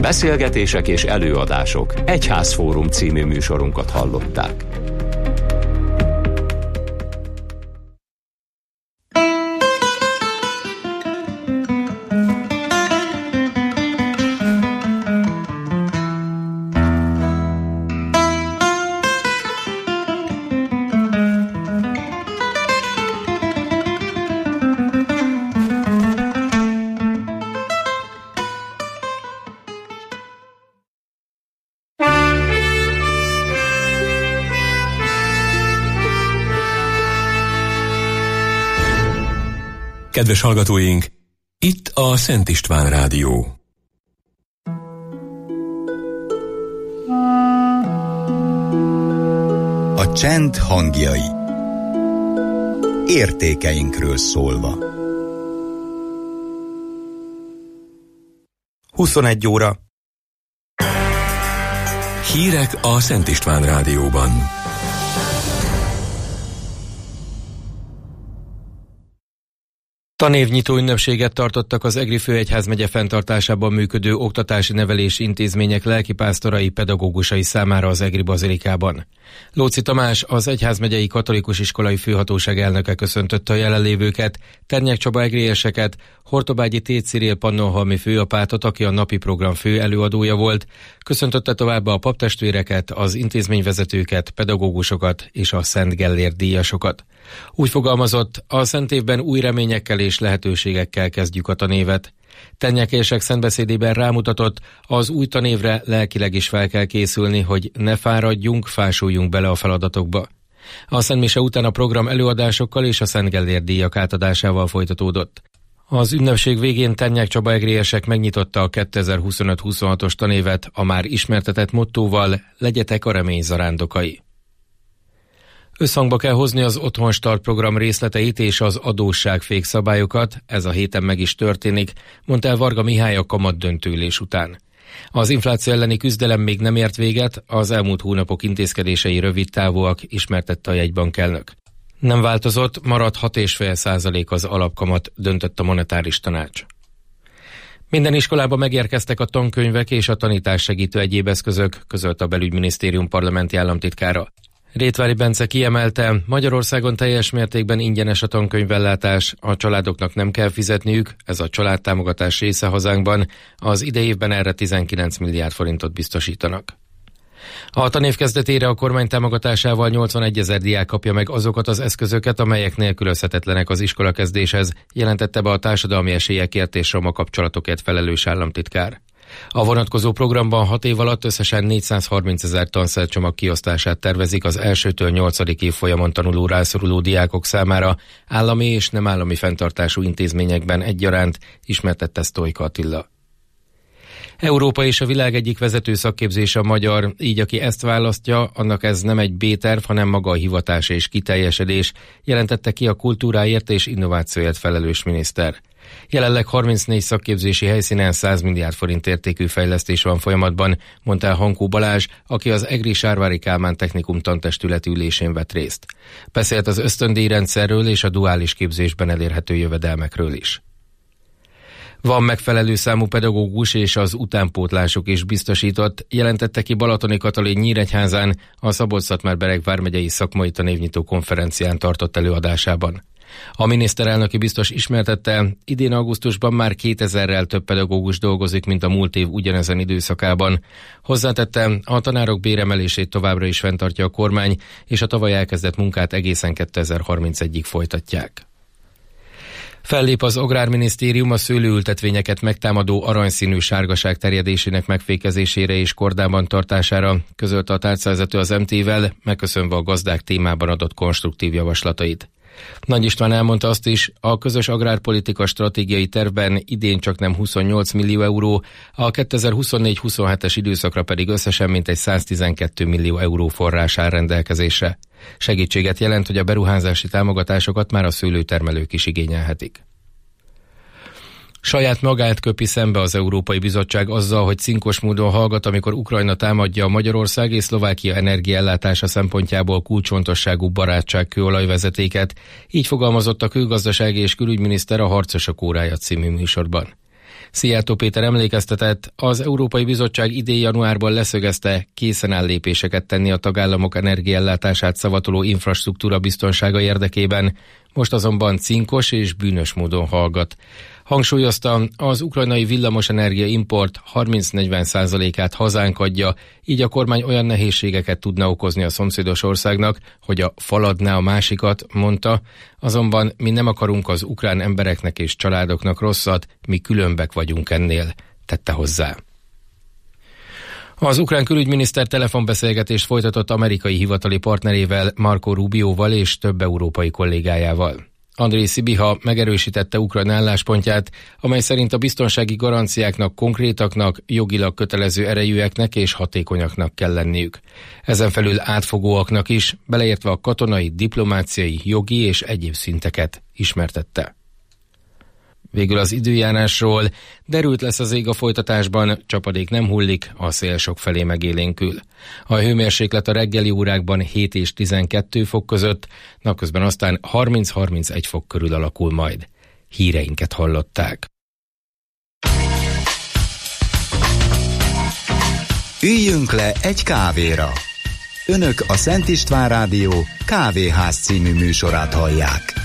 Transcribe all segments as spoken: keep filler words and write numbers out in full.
Beszélgetések és előadások. Egyházfórum című műsorunkat hallották. Kedves hallgatóink, itt a Szent István Rádió. A csend hangjai. Értékeinkről szólva. huszonegy óra. Hírek a Szent István Rádióban. Tanévnyitó ünnepséget tartottak az Egri főegyházmegye fenntartásában működő oktatási nevelési intézmények lelkipásztorai, pedagógusai számára az Egri bazilikában. Lóczy Tamás, az Egyházmegyei Katolikus Iskolai Főhatóság elnöke köszöntötte a jelenlévőket, Ternyek Csaba egrieseket, Hortobágyi Th. Cirill pannonhalmi főapátot, aki a napi program fő előadója volt, köszöntötte továbbá a paptestvéreket, az intézményvezetőket, pedagógusokat és a Szent Gellért díjasokat. Úgy fogalmazott, a szent évben új reményekkel és lehetőségekkel kezdjük a tanévet. Ternyekések szentbeszédében rámutatott, az új tanévre lelkileg is fel kell készülni, hogy ne fáradjunk, fásuljunk bele a feladatokba. A szentmise után a program előadásokkal és a Szent Gellért díjak átadásával folytatódott. Az ünnepség végén Ternyek Csaba egriesek megnyitotta a kétezer-huszonöt huszonhatos tanévet a már ismertetett mottóval: legyetek a remény zarándokai. Összhangba kell hozni az Otthonstart program részleteit és az adósságfék szabályokat, ez a héten meg is történik, mondta el Varga Mihály a kamatdöntőülés után. Az infláció elleni küzdelem még nem ért véget, az elmúlt hónapok intézkedései rövid távúak, ismertette a jegybankelnök. Nem változott, maradt hat egész öt százalék az alapkamat, döntött a monetáris tanács. Minden iskolába megérkeztek a tankönyvek és a tanítás segítő egyéb eszközök, közölte a Belügyminisztérium parlamenti államtitkára. Rétvári Bence kiemelte, Magyarországon teljes mértékben ingyenes a tankönyvellátás, a családoknak nem kell fizetniük, ez a családtámogatás része hazánkban, az idei évben erre tizenkilenc milliárd forintot biztosítanak. A tanév kezdetére a kormány támogatásával nyolcvanegyezer diák kapja meg azokat az eszközöket, amelyek nélkülözhetetlenek az iskolakezdéshez, jelentette be a társadalmi esélyekért és roma kapcsolatokért felelős államtitkár. A vonatkozó programban hat év alatt összesen négyszázharmincezer tanszercsomag kiosztását tervezik az elsőtől nyolcadik évfolyamon tanuló rászoruló diákok számára, állami és nem állami fenntartású intézményekben egyaránt, ismertette Sztojka Attila. Európa és a világ egyik vezető szakképzése a magyar, így aki ezt választja, annak ez nem egy B-terv, hanem maga a hivatás és kiteljesedés, jelentette ki a kultúráért és innovációért felelős miniszter. Jelenleg harmincnégy szakképzési helyszínen száz milliárd forint értékű fejlesztés van folyamatban, mondta el Hankó Balázs, aki az Egri Sárvári Kálmán Technikum tantestületi ülésén vett részt. Beszélt az ösztöndíjrendszerről és a duális képzésben elérhető jövedelmekről is. Van megfelelő számú pedagógus és az utánpótlások is biztosított, jelentette ki Balatoni Katalin Nyíregyházán a Szabolcs-Szatmár-Bereg vármegyei szakmai tanévnyitó konferencián tartott előadásában. A miniszterelnöki biztos ismertette, idén augusztusban már kétezerrel több pedagógus dolgozik, mint a múlt év ugyanezen időszakában. Hozzátette, a tanárok béremelését továbbra is fenntartja a kormány, és a tavaly elkezdett munkát egészen kétezer-harmincegyig folytatják. Fellép az Agrárminisztérium a szőlőültetvényeket megtámadó aranyszínű sárgaság terjedésének megfékezésére és kordában tartására, közölte a tárcavezető az em té-vel, megköszönve a gazdák témában adott konstruktív javaslatait. Nagy István elmondta azt is, a közös agrárpolitika stratégiai tervben idén csak nem huszonnyolc millió euró, a kétezer-huszonnégy huszonhetes időszakra pedig összesen mintegy száztizenkét millió euró forrás áll rendelkezésre. Segítséget jelent, hogy a beruházási támogatásokat már a szőlőtermelők is igényelhetik. Saját magát köpi szembe az Európai Bizottság azzal, hogy cinkos módon hallgat, amikor Ukrajna támadja a Magyarország és Szlovákia energiaellátása szempontjából kulcsfontosságú barátságkőolajvezetéket, így fogalmazott a külgazdasági és külügyminiszter a Harcosok órája című műsorban. Szijjártó Péter emlékeztetett, az Európai Bizottság idén januárban leszögezte, készen áll lépéseket tenni a tagállamok energiaellátását szavatoló infrastruktúra biztonsága érdekében, most azonban cinkos és bűnös módon hallgat. Hangsúlyozta, az ukrajnai villamosenergia import harminc-negyven százalékát hazánk adja, így a kormány olyan nehézségeket tudna okozni a szomszédos országnak, hogy a faladná a másikat, mondta, azonban mi nem akarunk az ukrán embereknek és családoknak rosszat, mi különbek vagyunk ennél, tette hozzá. Az ukrán külügyminiszter telefonbeszélgetést folytatott amerikai hivatali partnerével, Marco Rubioval és több európai kollégájával. Andrej Sibiha megerősítette Ukrajna álláspontját, amely szerint a biztonsági garanciáknak konkrétaknak, jogilag kötelező erejűeknek és hatékonyaknak kell lenniük. Ezen felül átfogóaknak is, beleértve a katonai, diplomáciai, jogi és egyéb szinteket ismertette. Végül az időjárásról: derült lesz az ég a folytatásban, csapadék nem hullik, a szél sokfelé megélénkül. A hőmérséklet a reggeli órákban hét és tizenkettő fok között, napközben aztán harminc-harmincegy fok körül alakul majd. Híreinket hallották. Üljünk le egy kávéra. Önök a Szent István Rádió Kávéház című műsorát hallják.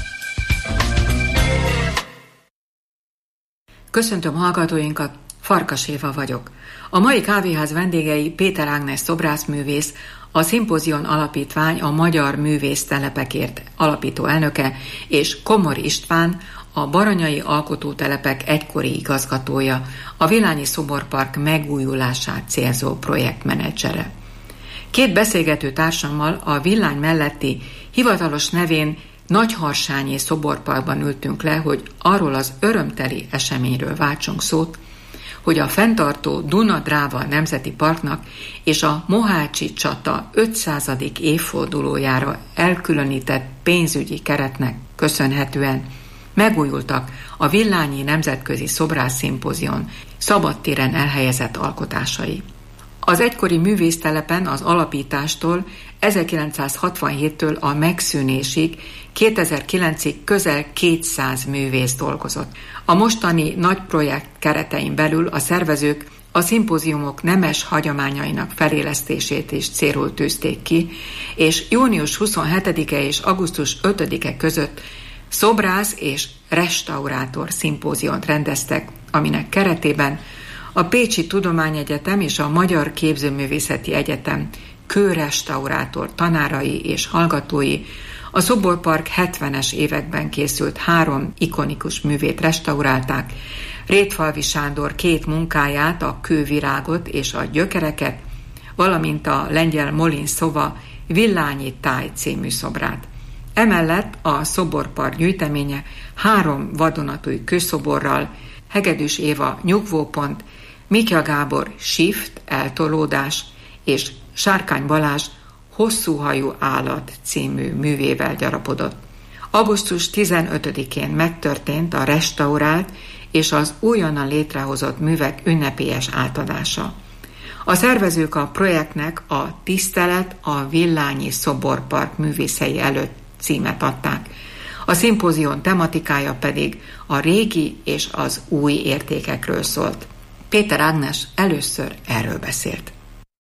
Köszöntöm hallgatóinkat, Farkas Éva vagyok. A mai kávéház vendégei Péter Ágnes szobrászművész, a Szimpózion Alapítvány a Magyar Művésztelepekért alapító elnöke, és Komor István, a Baranyai Alkotótelepek egykori igazgatója, a Villányi Szoborpark megújulását célzó projektmenedzsere. Két beszélgető társammal a Villány melletti hivatalos nevén Nagyharsányi Szoborparkban ültünk le, hogy arról az örömteli eseményről váltsunk szót, hogy a fenntartó Duna-Dráva Nemzeti Parknak és a Mohácsi csata ötszázadik évfordulójára elkülönített pénzügyi keretnek köszönhetően megújultak a Villányi Nemzetközi Szobrászszimpózion szabadtéren elhelyezett alkotásai. Az egykori művésztelepen az alapítástól ezerkilencszázhatvanhéttől a megszűnésig kétezer-kilencig közel kétszáz művész dolgozott. A mostani nagy projekt keretein belül a szervezők a szimpóziumok nemes hagyományainak felélesztését is célul tűzték ki, és június huszonhetedike és augusztus ötödike között szobrász és restaurátor szimpóziont rendeztek, aminek keretében a Pécsi Tudományegyetem és a Magyar Képzőművészeti Egyetem kőrestaurátor tanárai és hallgatói a Szoborpark hetvenes években készült három ikonikus művét restaurálták, Rétfalvi Sándor két munkáját, a Kővirágot és a Gyökereket, valamint a lengyel Molin Szova Villányi táj című szobrát. Emellett a Szoborpark gyűjteménye három vadonatúj kőszoborral, Hegedűs Éva Nyugvópont, Mikja Gábor Shift, eltolódás és Sárkány Balázs Hosszúhajú állat című művével gyarapodott. augusztus tizenötödikén megtörtént a restaurált és az újonnan létrehozott művek ünnepélyes átadása. A szervezők a projektnek a Tisztelet a Villányi Szoborpark művészei előtt címet adták. A szimpózion tematikája pedig a régi és az új értékekről szólt. Péter Ágnes először erről beszélt.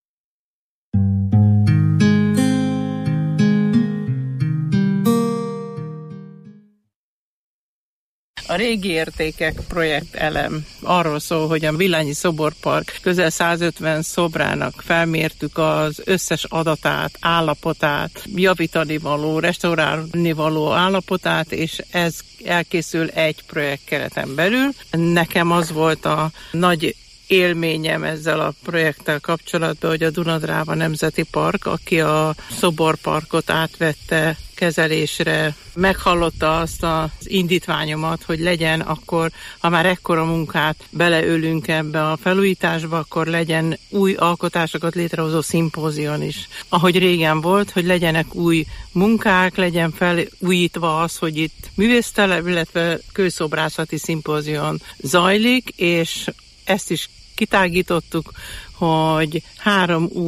A régi értékek projekt elem arról szól, hogy a Villányi Szoborpark közel százötven szobrának felmértük az összes adatát, állapotát, javítani való, restaurálni való állapotát, és ez elkészül egy projekt kereten belül. Nekem az volt a nagy élményem ezzel a projekttel kapcsolatban, hogy a Duna-Dráva Nemzeti Park, aki a szoborparkot átvette kezelésre, meghallotta azt az indítványomat, hogy legyen akkor, ha már ekkora munkát beleölünk ebbe a felújításba, akkor legyen új alkotásokat létrehozó szimpózion is. Ahogy régen volt, hogy legyenek új munkák, legyen felújítva az, hogy itt művésztelep, illetve kőszobrászati szimpózion zajlik, és ezt is kitágítottuk, hogy három új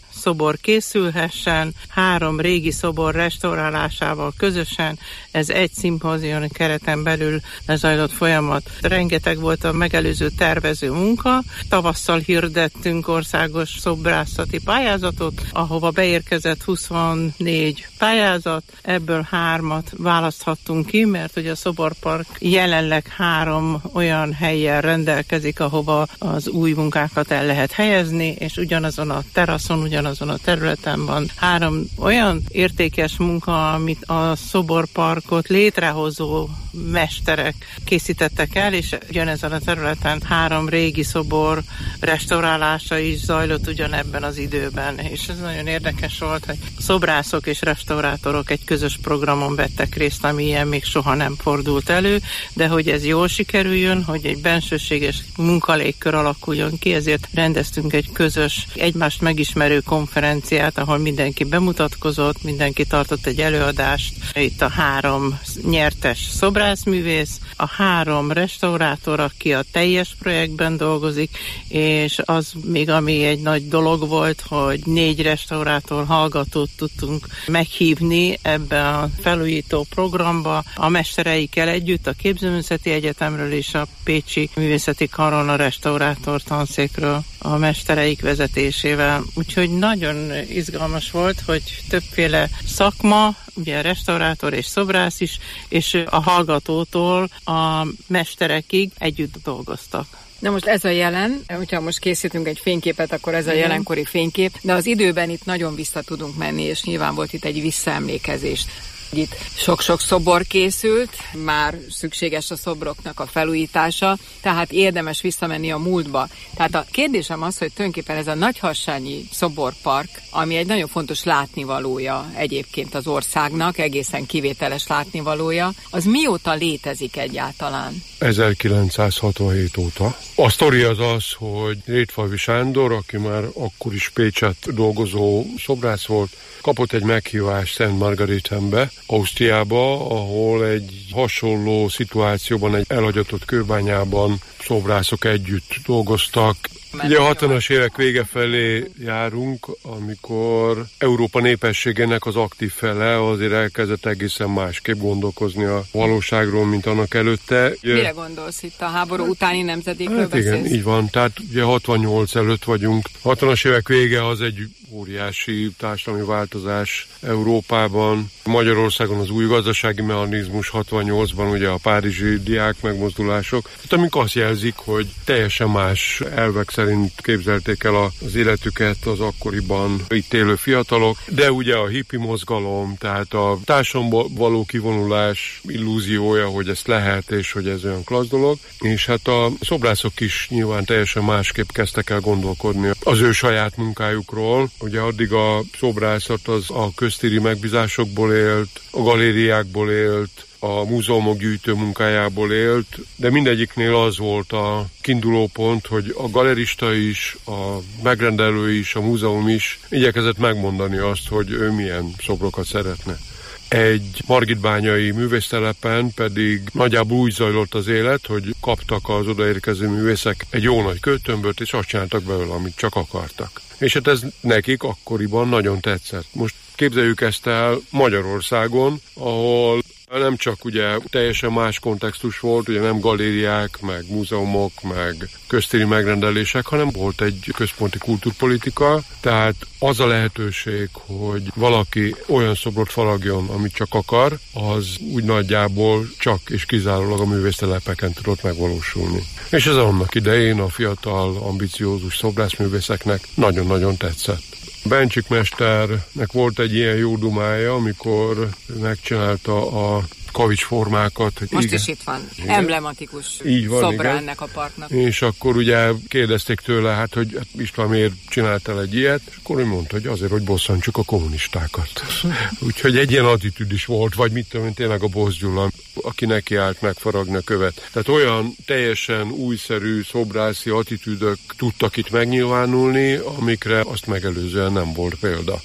szobor készülhessen, három régi szobor restaurálásával közösen. Ez egy szimpózion kereten belül lezajlott folyamat. Rengeteg volt a megelőző tervező munka. Tavasszal hirdettünk országos szobrászati pályázatot, ahova beérkezett huszonnégy pályázat, ebből hármat választhattunk ki, mert ugye a szoborpark jelenleg három olyan helyen rendelkezik, ahova az új munkákat el lehet helyezni, és ugyanazon a teraszon, ugyanazon a területen van három olyan értékes munka, amit a szoborparkot létrehozó mesterek készítettek el, és ugyanezen a területen három régi szobor restaurálása is zajlott ugyanebben az időben, és ez nagyon érdekes volt, hogy szobrászok és restaurátorok egy közös programon vettek részt, ami ilyen még soha nem fordult elő, de hogy ez jól sikerüljön, hogy egy bensőséges munkalégkör alakuljon ki, ezért rendeztünk egy közös, egymást megismerő konferenciát, ahol mindenki bemutatkozott, mindenki tartott egy előadást. Itt a három nyertes szobrászművész, a három restaurátor, aki a teljes projektben dolgozik, és az még ami egy nagy dolog volt, hogy négy restaurátor hallgatót tudtunk meghívni ebbe a felújító programba, a mestereikkel együtt a Képzőművészeti Egyetemről és a Pécsi Művészeti Karon a restaurátor tanszékről a mestereik vezetésével. Úgyhogy nagyon izgalmas volt, hogy többféle szakma, ugye restaurátor és szobrász is, és a hallgatótól a mesterekig együtt dolgoztak. Na most ez a jelen, hogyha most készítünk egy fényképet, akkor ez a jelenkori fénykép, de az időben itt nagyon vissza tudunk menni, és nyilván volt itt egy visszaemlékezés. Itt sok-sok szobor készült, már szükséges a szobroknak a felújítása, tehát érdemes visszamenni a múltba. Tehát a kérdésem az, hogy tulajdonképpen ez a Nagyharsányi szoborpark, ami egy nagyon fontos látnivalója egyébként az országnak, egészen kivételes látnivalója, az mióta létezik egyáltalán? ezerkilencszázhatvanhét óta. A sztori az az, hogy Rétfalvi Sándor, aki már akkor is Pécsett dolgozó szobrász volt, kapott egy meghívást Szent Margaretenbe, Ausztriába, ahol egy hasonló szituációban, egy elhagyatott kőbányában szobrászok együtt dolgoztak. Ugye a hatvanas évek vége felé járunk, amikor Európa népességének az aktív fele azért elkezdett egészen másképp gondolkozni a valóságról, mint annak előtte. Mire gondolsz itt? A háború utáni nemzedékről hát beszélsz? Igen, így van. Tehát ugye hatvannyolc előtt vagyunk. hatvanas évek vége az egy óriási társadalmi változás Európában. Magyarországon az új gazdasági mechanizmus, hatvannyolcban ugye a párizsi diák megmozdulások, tehát amik azt jelzik, hogy teljesen más elvek szerint képzelték el az életüket az akkoriban itt élő fiatalok, de ugye a hippi mozgalom, tehát a társadalomból való kivonulás illúziója, hogy ezt lehet, és hogy ez olyan klassz dolog, és hát a szobrászok is nyilván teljesen másképp kezdtek el gondolkodni az ő saját munkájukról. Ugye addig a szobrászat az a köztéri megbízásokból élt, a galériákból élt, a múzeumok gyűjtő munkájából élt, de mindegyiknél az volt a kiinduló pont, hogy a galerista is, a megrendelő is, a múzeum is igyekezett megmondani azt, hogy ő milyen szobrokat szeretne. Egy margitbányai művésztelepen pedig nagyjából úgy zajlott az élet, hogy kaptak az odaérkező művészek egy jó nagy költömböt, és azt csináltak belőle, amit csak akartak. És hát ez nekik akkoriban nagyon tetszett. Most képzeljük ezt el Magyarországon, ahol nem csak ugye teljesen más kontextus volt, ugye nem galériák, meg múzeumok, meg köztéri megrendelések, hanem volt egy központi kultúrpolitika, tehát az a lehetőség, hogy valaki olyan szobrot faragjon, amit csak akar, az úgy nagyjából csak és kizárólag a művésztelepeken tudott megvalósulni. És ez annak idején a fiatal, ambiciózus szobrászművészeknek nagyon-nagyon tetszett. Bencsik mesternek volt egy ilyen jó dumája, amikor megcsinálta a kavicsformákat. Most igen, is itt van, igen, emblematikus így van, szobra igen, ennek a parknak. És akkor ugye kérdezték tőle, hát, hogy hát István miért csináltál egy ilyet, és akkor ő mondta, hogy azért, hogy bosszantsuk a kommunistákat. Úgyhogy egy ilyen attitűd is volt, vagy mit tudom én, tényleg a Bosz Gyula, aki nekiállt megfaragni a követ. Tehát olyan teljesen újszerű szobrászi attitűdök tudtak itt megnyilvánulni, amikre azt megelőzően nem volt példa.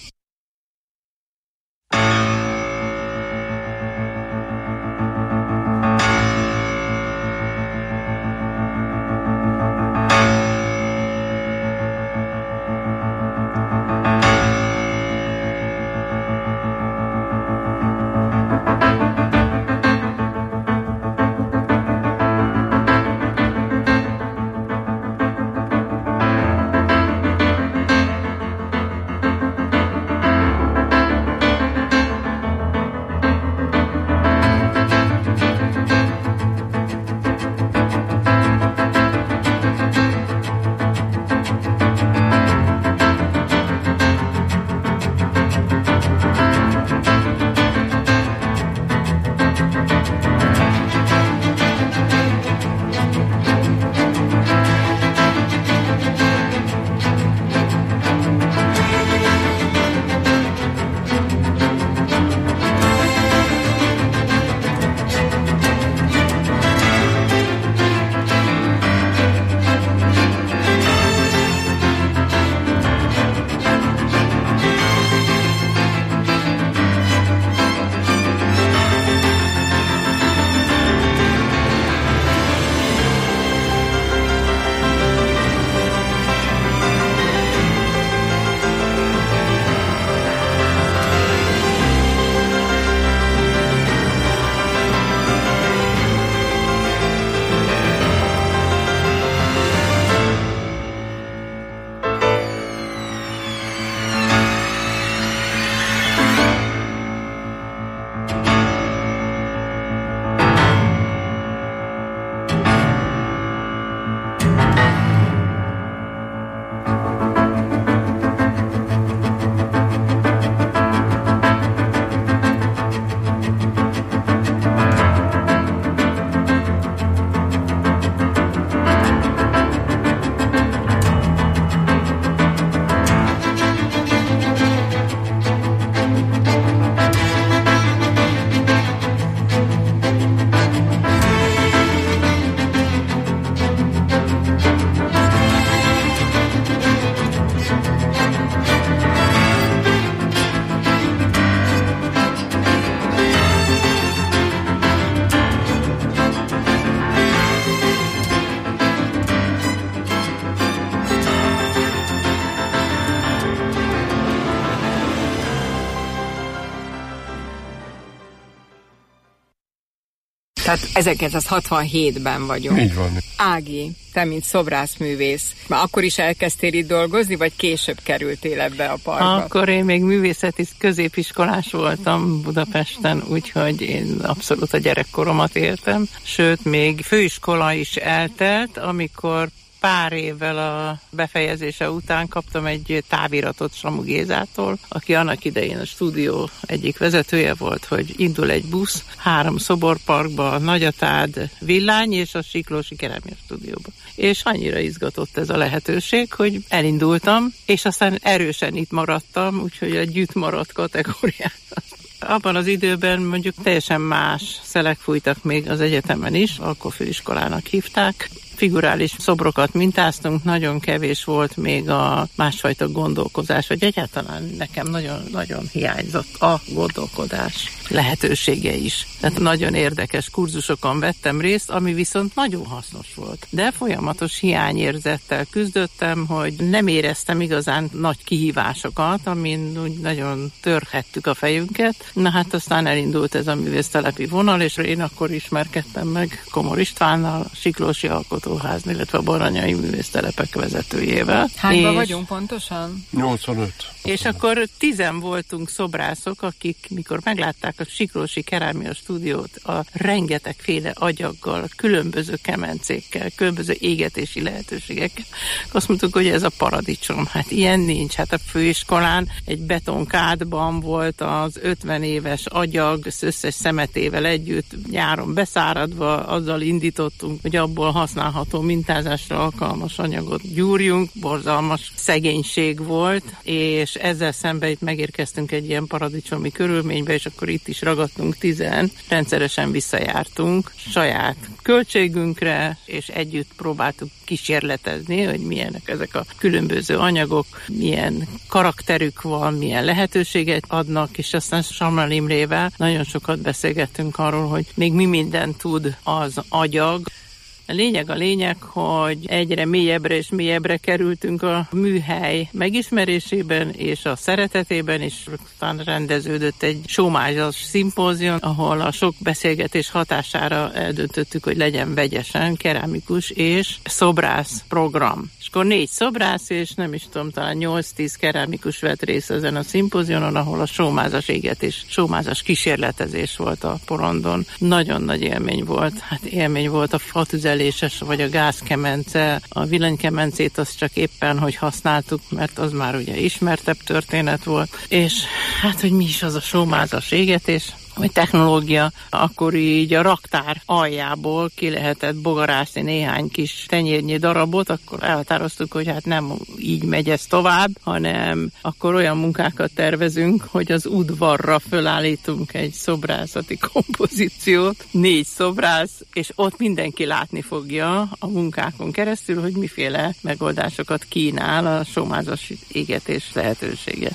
Tehát ezerkilencszázhatvanhétben vagyunk. Így van. Ági, te mint szobrászművész, már akkor is elkezdtél itt dolgozni, vagy később kerültél ebbe a parkba? Akkor én még művészeti középiskolás voltam Budapesten, úgyhogy én abszolút a gyerekkoromat éltem. Sőt, még főiskola is eltelt, amikor pár évvel a befejezése után kaptam egy táviratot Samu Gézától, aki annak idején a stúdió egyik vezetője volt, hogy indul egy busz három szoborparkba, Nagyatád, Villány és a Siklósi Kerámia stúdióba. És annyira izgatott ez a lehetőség, hogy elindultam, és aztán erősen itt maradtam, úgyhogy a gyűjt maradt kategóriát. Abban az időben mondjuk teljesen más szelek fújtak még az egyetemen is, akkor főiskolának hívták. Figurális szobrokat mintáztunk, nagyon kevés volt még a másfajta gondolkozás, vagy egyáltalán nekem nagyon-nagyon hiányzott a gondolkodás lehetősége is. Tehát nagyon érdekes kurzusokon vettem részt, ami viszont nagyon hasznos volt. De folyamatos hiányérzettel küzdöttem, hogy nem éreztem igazán nagy kihívásokat, amin úgy nagyon törhettük a fejünket. Na hát aztán elindult ez a művésztelepi vonal, és én akkor ismerkedtem meg Komor Istvánnal, Siklósi Alkotóház, illetve a Baranyai Művésztelepek vezetőjével. Hányban vagyunk pontosan? nyolcvanöt. És akkor tizen voltunk szobrászok, akik mikor meglátták a Siklósi Kerámia stúdiót a rengetegféle agyaggal, különböző kemencékkel, különböző égetési lehetőségekkel, azt mondtuk, hogy ez a paradicsom. Hát ilyen nincs. Hát a főiskolán egy betonkádban volt az ötven éves agyag, az összes szemetével együtt nyáron beszáradva, azzal indítottunk, hogy abból használható mintázásra alkalmas anyagot gyúrjunk. Borzalmas szegénység volt, és ezzel szemben itt megérkeztünk egy ilyen paradicsomi körülménybe, és akkor itt is ragadtunk tizen, rendszeresen visszajártunk saját költségünkre, és együtt próbáltuk kísérletezni, hogy milyenek ezek a különböző anyagok, milyen karakterük van, milyen lehetőséget adnak, és aztán Sammal Imrével nagyon sokat beszélgettünk arról, hogy még mi mindent tud az agyag. A lényeg a lényeg, hogy egyre mélyebbre és mélyebbre kerültünk a műhely megismerésében és a szeretetében, és aztán rendeződött egy sómázas szimpózium, ahol a sok beszélgetés hatására eldöntöttük, hogy legyen vegyesen kerámikus és szobrász program. És akkor négy szobrász, és nem is tudom, talán nyolc-tíz kerámikus vett részt ezen a szimpóziumon, ahol a sómázas égetés, sómázas kísérletezés volt a porondon. Nagyon nagy élmény volt. Hát élmény volt a fatüzeléses, vagy a gázkemence. A villanykemencét azt csak éppen, hogy használtuk, mert az már ugye ismertebb történet volt. És hát, hogy mi is az a sómázas égetés, vagy technológia, akkor így a raktár aljából ki lehetett bogarászni néhány kis tenyérnyi darabot, akkor elhatároztuk, hogy hát nem így megy ez tovább, hanem akkor olyan munkákat tervezünk, hogy az udvarra fölállítunk egy szobrászati kompozíciót, négy szobrász, és ott mindenki látni fogja a munkákon keresztül, hogy miféle megoldásokat kínál a sómázas égetés lehetősége.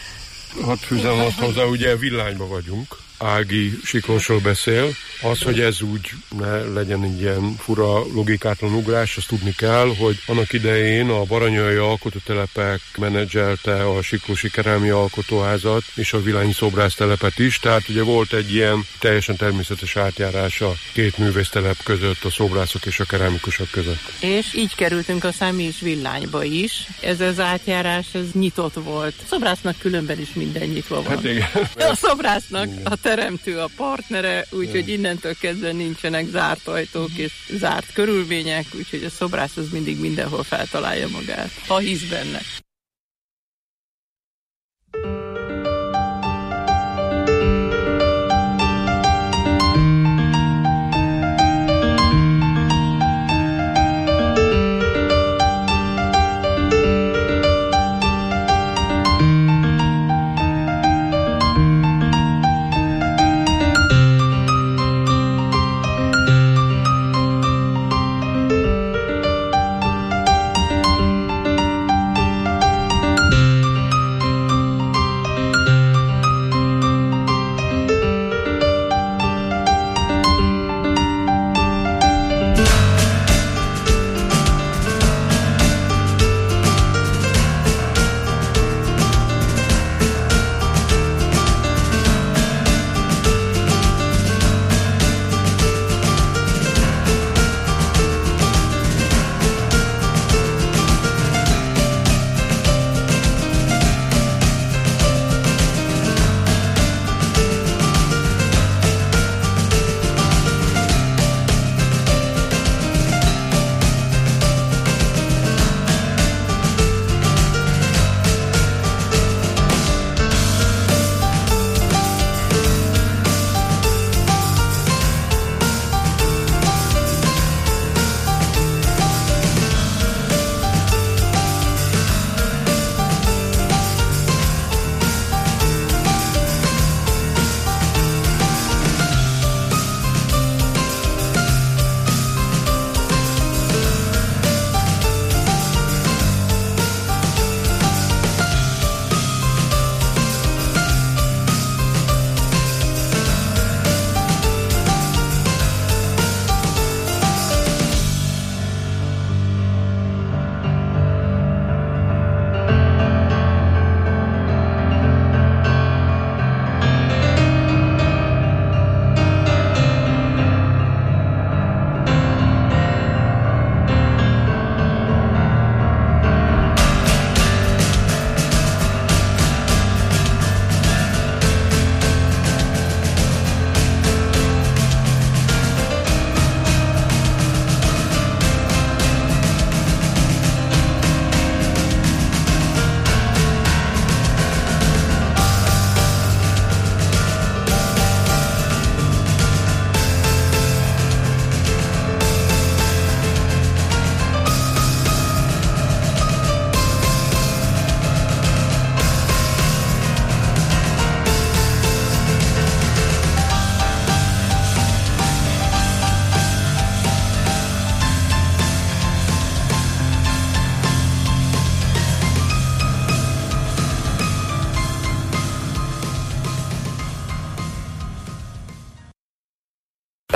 Hát fűzem azt hozzá, ugye Villányban vagyunk. Ági Siklósról beszél. Az, hogy ez úgy ne legyen egy ilyen fura logikátlan ugrás, azt tudni kell, hogy annak idején a Baranyai Alkotótelepek menedzselte a Siklósi Kerámia Alkotóházat és a Villányi Szobrásztelepet is, tehát ugye volt egy ilyen teljesen természetes átjárás a két művésztelep között, a szobrászok és a kerámikusok között. És így kerültünk aztán mi is Villányba is. Ez az átjárás, ez nyitott volt. A szobrásznak különben is minden nyitva van. Hát igen. A szobrásznak igen. A teremtő a partnere, úgyhogy innentől kezdve nincsenek zárt ajtók és zárt körülmények, úgyhogy a szobrász az mindig mindenhol feltalálja magát, ha hisz benne.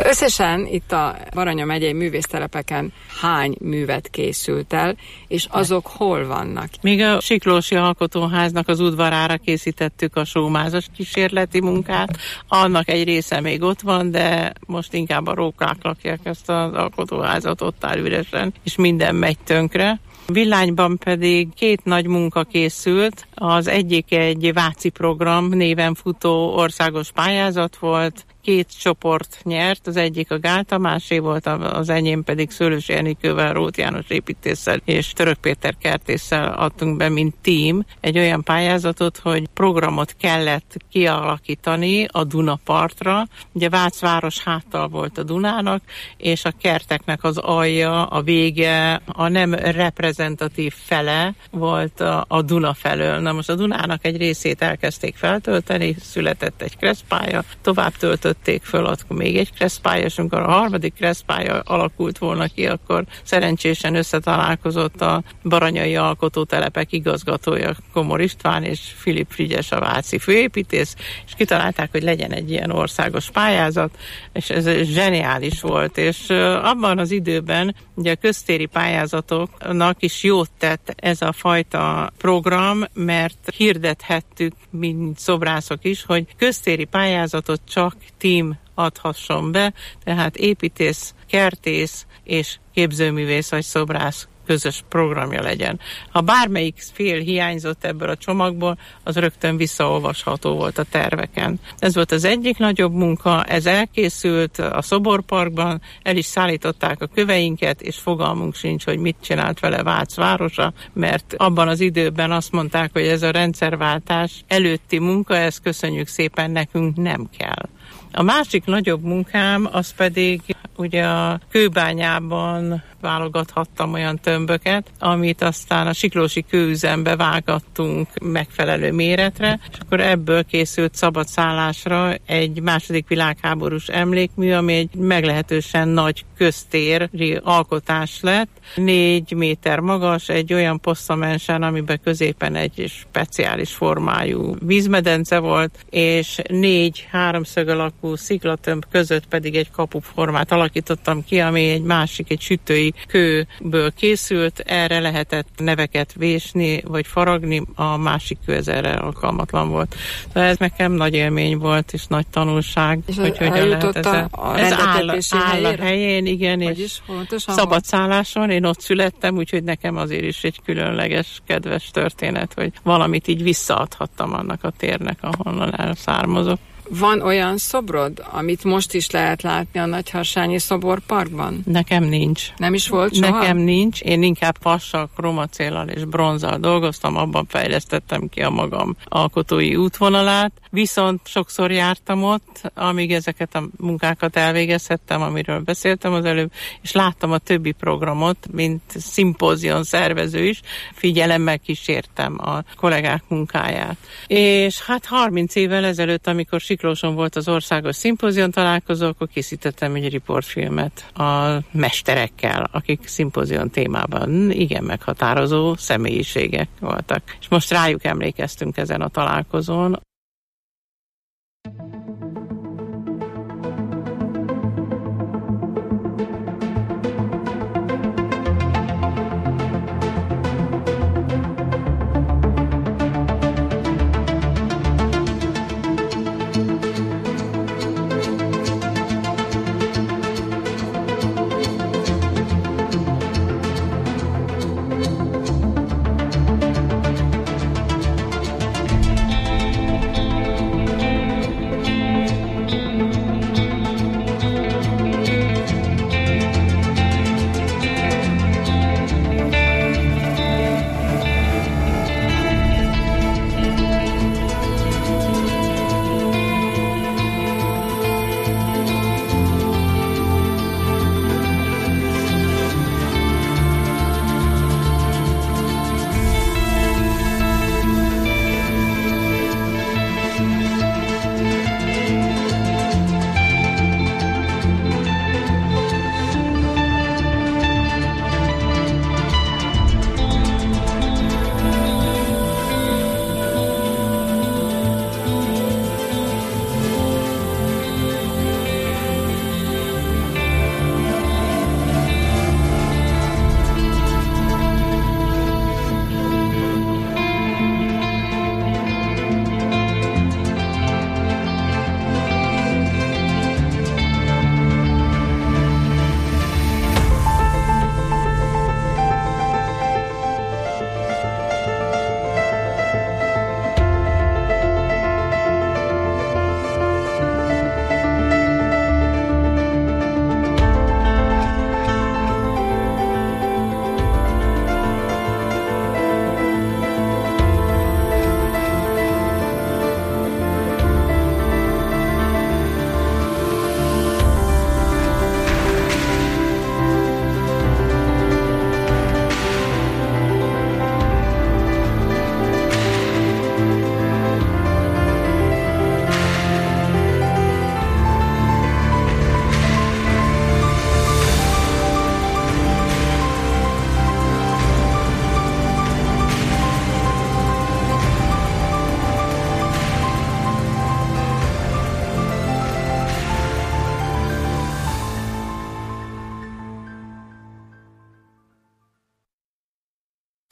Összesen itt a Baranya megyei művésztelepeken hány művet készült el, és azok hol vannak? Még a Siklósi Alkotóháznak az udvarára készítettük a sómázas kísérleti munkát. Annak egy része még ott van, de most inkább a rókák lakják ezt az alkotóházat, ott áll üresen, és minden megy tönkre. Villányban pedig két nagy munka készült. Az egyik egy Váci program néven futó országos pályázat volt. Két csoport nyert, az egyik a Gálta, másé volt, az enyém pedig Szőlősi Enikővel, Róth János építéssel és Török Péter kertéssel adtunk be, mint tím, egy olyan pályázatot, hogy programot kellett kialakítani a Dunapartra. Ugye Vác város háttal volt a Dunának, és a kerteknek az alja, a vége, a nem reprezentatív fele volt a, a Duna felől. Na most a Dunának egy részét elkezdték feltölteni, született egy kreszpálya, tovább töltött föl, akkor még egy kresszpálya, és amikor a harmadik kresszpálya alakult volna ki, akkor szerencsésen összetalálkozott a baranyai alkotótelepek igazgatója, Komor István és Filip Frigyes, a váci főépítész, és kitalálták, hogy legyen egy ilyen országos pályázat, és ez zseniális volt, és abban az időben ugye a köztéri pályázatoknak is jót tett ez a fajta program, mert hirdethettük, mint szobrászok is, hogy köztéri pályázatot csak tím adhasson be, tehát építész, kertész és képzőművész vagy szobrász közös programja legyen. Ha bármelyik fél hiányzott ebből a csomagból, az rögtön visszaolvasható volt a terveken. Ez volt az egyik nagyobb munka, ez elkészült a Szoborparkban, el is szállították a köveinket, és fogalmunk sincs, hogy mit csinált vele Vác városa, mert abban az időben azt mondták, hogy ez a rendszerváltás előtti munka, ezt köszönjük szépen, nekünk nem kell. A másik nagyobb munkám, az pedig ugye a Kőbányában válogathattam olyan tömböket, amit aztán a siklósi kőüzembe vágattunk megfelelő méretre, és akkor ebből készült szabadszállásra egy második világháborús emlékmű, ami egy meglehetősen nagy köztéri alkotás lett. Négy méter magas, egy olyan posztamensen, amiben középen egy speciális formájú vízmedence volt, és négy háromszög alakú sziklatömb között pedig egy kapuformát alakítottam ki, ami egy másik, egy sütői kőből készült, erre lehetett neveket vésni, vagy faragni, a másik kő ez erre alkalmatlan volt. De ez nekem nagy élmény volt, és nagy tanulság. És hogy hogyan lehet ez a, a ez áll, áll a helyén, igen, hogy és szabadszálláson, én ott születtem, úgyhogy nekem azért is egy különleges, kedves történet, hogy valamit így visszaadhattam annak a térnek, ahonnan elszármazok. Van olyan szobrod, amit most is lehet látni a Nagyharsányi Szoborparkban? Nekem nincs. Nem is volt soha? Nekem nincs. Én inkább vassal, kromacéllal és bronzzal dolgoztam, abban fejlesztettem ki a magam alkotói útvonalát. Viszont sokszor jártam ott, amíg ezeket a munkákat elvégezhettem, amiről beszéltem az előbb, és láttam a többi programot, mint szimpózion szervező is. Figyelemmel kísértem a kollégák munkáját. És hát harminc évvel ezelőtt, amikor Siklóson volt az országos szimpózion találkozó, akkor készítettem egy riportfilmet a mesterekkel, akik szimpózion témában igen meghatározó személyiségek voltak. És most rájuk emlékeztünk ezen a találkozón.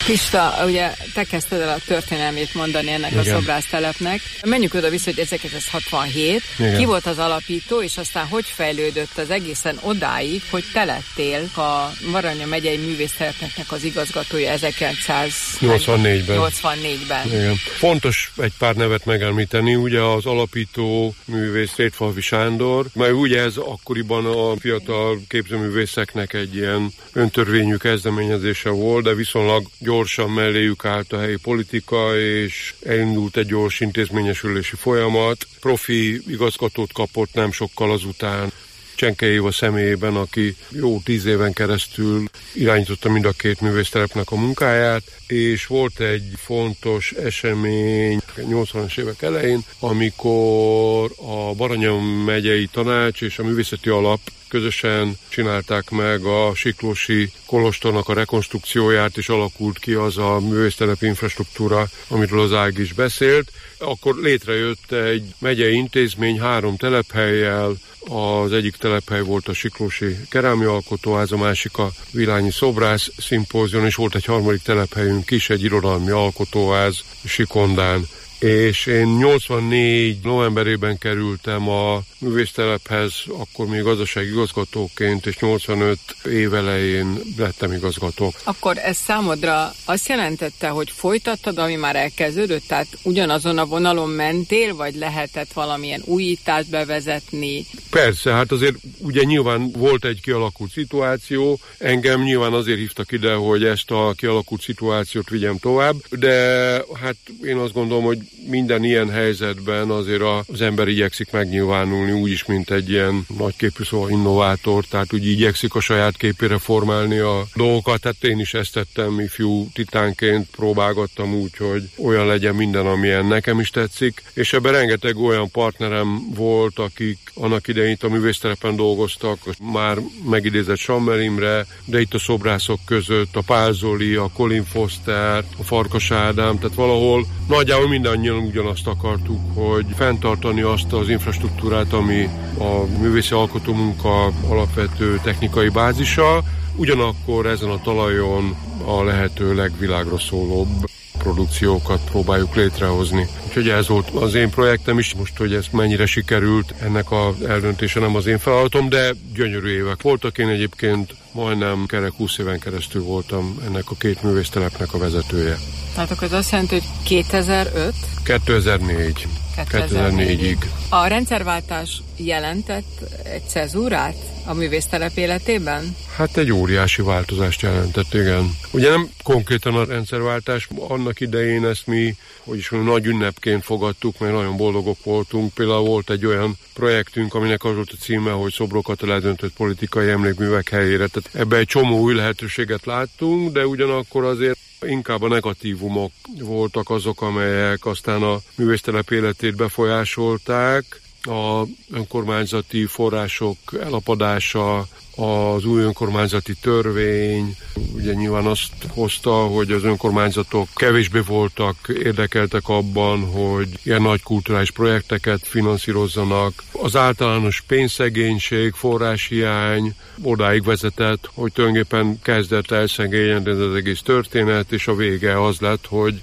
Pista, ugye te kezdted el a történelmét mondani ennek Igen. a szobrásztelepnek. Menjünk oda vissza, hogy ezerkilencszázhatvanhét. Igen. Ki volt az alapító, és aztán hogy fejlődött az egészen odáig, hogy te lettél a Varanya megyei művésztelepnek az igazgatója ezerkilencszáznyolcvannégyben. nyolcvannégyben. Igen. Fontos egy pár nevet megemlíteni, ugye az alapító művész Rétfalvi Sándor, mert ugye ez akkoriban a fiatal képzőművészeknek egy ilyen öntörvényű kezdeményezése volt, de viszonylag gyorsan melléjük állt a helyi politika, és elindult egy gyors intézményesülési folyamat. Profi igazgatót kapott nem sokkal azután, Csenke Éva személyében, aki jó tíz éven keresztül irányította mind a két művésztelepnek a munkáját, és volt egy fontos esemény nyolcvanas évek elején, amikor a Baranya megyei tanács és a művészeti alap közösen csinálták meg a siklósi kolostornak a rekonstrukcióját, és alakult ki az a művésztelepi infrastruktúra, amiről az Ág is beszélt. Akkor létrejött egy megyei intézmény három telephellyel, az egyik telephely volt a Siklósi Kerámia Alkotóház, a másik a Vilányi Szobrász Szimpózion, és volt egy harmadik telephelyünk is, egy irodalmi alkotóház Sikondán. És én nyolcvannégy novemberében kerültem a művésztelephez, akkor még gazdasági igazgatóként, és nyolcvanöt év elején lettem igazgató. Akkor ez számodra azt jelentette, hogy folytattad, ami már elkezdődött? Tehát ugyanazon a vonalon mentél, vagy lehetett valamilyen újítást bevezetni? Persze, hát azért ugye nyilván volt egy kialakult szituáció, engem nyilván azért hívtak ide, hogy ezt a kialakult szituációt vigyem tovább, de hát én azt gondolom, hogy minden ilyen helyzetben azért az ember igyekszik megnyilvánulni, úgyis, mint egy ilyen nagyképű szóval innovátor, tehát úgy igyekszik a saját képére formálni a dolgokat. Tehát én is ezt tettem, ifjú titánként próbálgattam úgy, hogy olyan legyen minden, amilyen nekem is tetszik, és ebben rengeteg olyan partnerem volt, akik annak idején itt a művésztelepen dolgoztak, már megidézett Sammer Imre, de itt a szobrászok között a Pál Zoli, a Colin Foster, a Farkas Ádám, tehát valahol nagyjából mindannyian ugyanazt akartuk, hogy fenntartani azt az infrastruktúrát, ami a művészi alkotómunka alapvető technikai bázisa, ugyanakkor ezen a talajon a lehető legvilágra szólóbb produkciókat próbáljuk létrehozni. Úgyhogy ez volt az én projektem is. Most, hogy ez mennyire sikerült, ennek az eldöntése nem az én feladatom, de gyönyörű évek voltak. Én egyébként majdnem kerek húsz éven keresztül voltam ennek a két művésztelepnek a vezetője. Tehát akkor az azt jelenti, hogy kétezer-öt? kétezer-négy. kétezer-négyig. A rendszerváltás jelentett egy cezúrát a művésztelep életében? Hát egy óriási változást jelentett, igen. Ugye nem konkrétan a rendszerváltás, annak idején ezt mi, hogy is mondjam, nagy ünnepként fogadtuk, mert nagyon boldogok voltunk. Például volt egy olyan projektünk, aminek az volt a címe, hogy szobrokat a ledöntött politikai emlékművek helyére. Tehát ebbe egy csomó új lehetőséget láttunk, de ugyanakkor azért inkább a negatívumok voltak azok, amelyek aztán a művésztelep életét befolyásolták. A önkormányzati források elapadása, az új önkormányzati törvény, ugye nyilván azt hozta, hogy az önkormányzatok kevésbé voltak érdekeltek abban, hogy ilyen nagy kulturális projekteket finanszírozzanak. Az általános pénzszegénység, forráshiány odáig vezetett, hogy tulajdonképpen kezdett elszegényedni az egész történet, és a vége az lett, hogy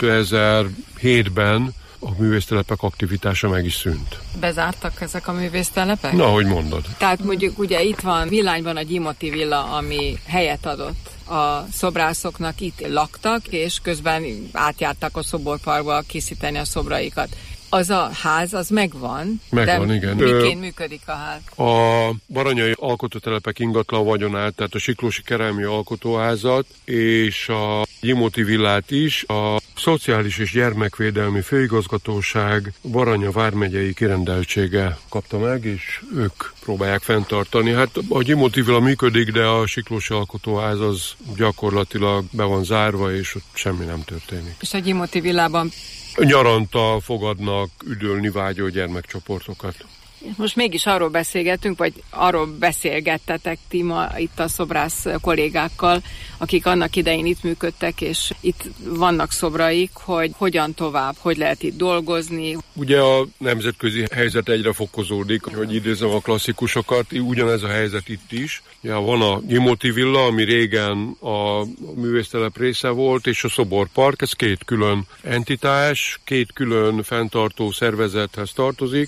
kétezer-hétben a művésztelepek aktivitása meg is szűnt. Bezártak ezek a művésztelepek? Na, ahogy mondod. Tehát mondjuk ugye itt van Villányban a Gyimoti villa, ami helyet adott a szobrászoknak, itt laktak, és közben átjártak a szoborparkba készíteni a szobraikat. Az a ház, az megvan, megvan, de igen. miként működik a ház? A baranyai alkotótelepek ingatlan vagyonát, tehát a Siklósi Kerámia Alkotóházat és a Gyimoti villát is a Szociális és Gyermekvédelmi Főigazgatóság Baranya vármegyei kirendeltsége kapta meg, és ők próbálják fenntartani. Hát a Gyimoti villa működik, de a Siklósi Alkotóház az gyakorlatilag be van zárva, és ott semmi nem történik. És a Gyimoti villában nyaranta fogadnak üdülni vágyó gyermekcsoportokat. Most mégis arról beszélgetünk, vagy arról beszélgettetek ti ma itt a szobrász kollégákkal, akik annak idején itt működtek, és itt vannak szobraik, hogy hogyan tovább, hogy lehet itt dolgozni. Ugye a nemzetközi helyzet egyre fokozódik, hogy idézem a klasszikusokat, ugyanez a helyzet itt is. Ja, van a Gyimóti villa, ami régen a művésztelep része volt, és a Szoborpark, ez két külön entitás, két külön fenntartó szervezethez tartozik.